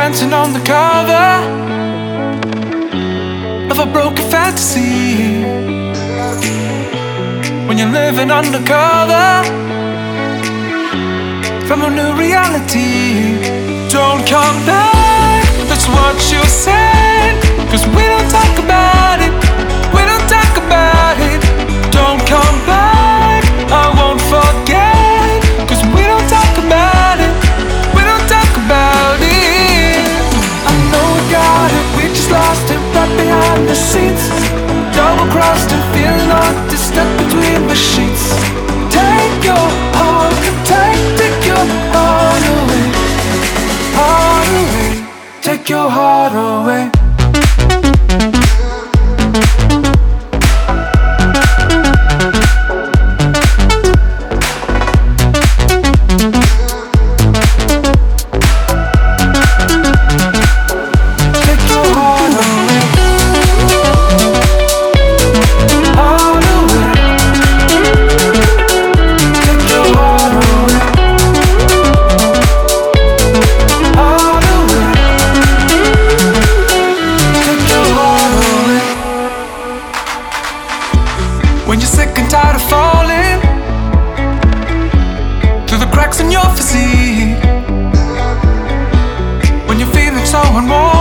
dancing on the cover of a broken fantasy. When you're living undercover from a new reality. Don't come back, that's what you said. 'Cause we don't talk about it, we don't talk about it. Don't come back, I won't forget. 'Cause we don't talk about it, we don't talk about it. I know we got it, we just lost it right behind the scenes. Double-crossed and feeling haunted, stuck between the sheets. Take your heart, take your heart away, heart away. Take your heart away. When you're sick and tired of falling through the cracks in your physique, when you're feeling so unworn,